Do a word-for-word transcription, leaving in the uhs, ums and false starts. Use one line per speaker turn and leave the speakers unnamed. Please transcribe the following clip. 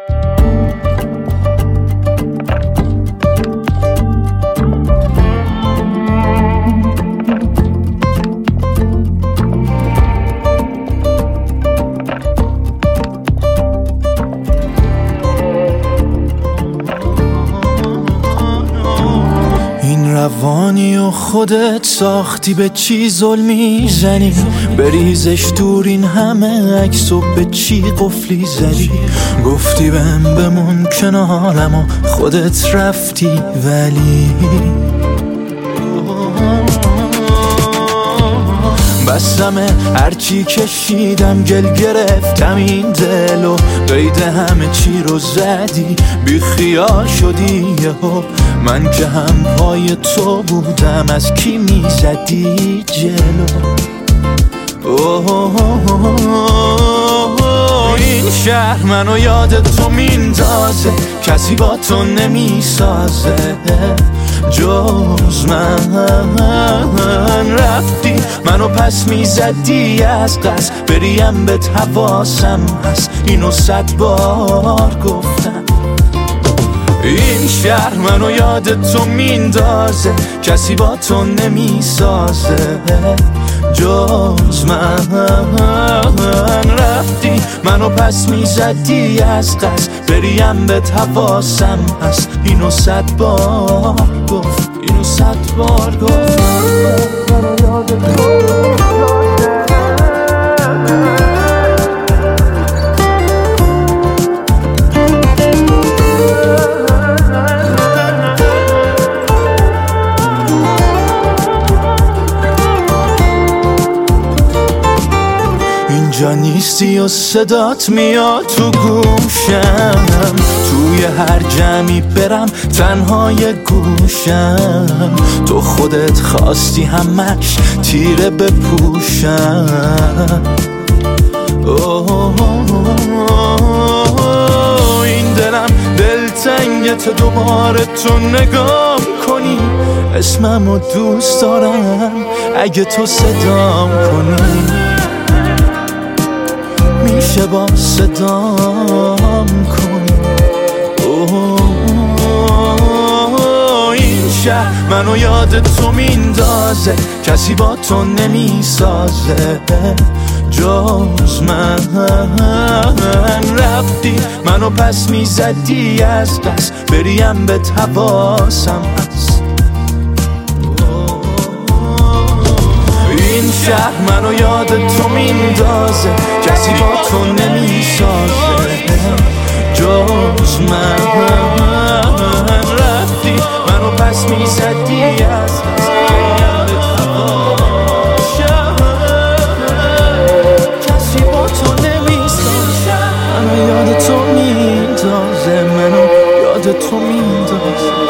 روانی و خودت ساختی، به چی ظلمی زنی؟ بریزش دور این همه عکس و به چی قفلی زدی؟ گفتی بهم بمون کنارم و خودت رفتی، ولی بسمه هرچی کشیدم گل گرفتم این دل و قید همه چی رو زدی، بی خیال شدی یهو. من که هم پای تو بودم، از کی میزدی جلو؟ این شهر منو یاد تو میندازه، کسی با تو نمیسازه جز من. رفتی منو پس میزدی از قصد، بریم به حواسم هست، اینو صد بار گفتم. این شهر منو یاد تو میندازه، کسی با تو نمیسازه جز من. رفتی منو پس میزدی از قصد، بریم به حواسم هست، اینو صد بار گفت، اینو صد بار گفت. اینجا نیستی و صدات میاد تو گوشم، توی هر جمعی برم تنهای گوشم. تو خودت خواستی همش تیره بپوشم. این دلم دلتنگت، دوباره تو نگام کنی، اسممو دوست دارم اگه تو صدام کنی. میشه با صدام کنی. این شهر منو یاد تو میندازه، کسی با تو نمیسازه جز من. رفتی منو پس میزدی از قصد، بریم به حواسم هست. این شهر منو یاد تو میندازه، کسی با تو نمیسازه جز من. رفتی منو پس میزدی از قصد، بریم به حواسم، کسی با تو نمیسازه. منو یاد تو میندازه، منو یاد تو میندازه.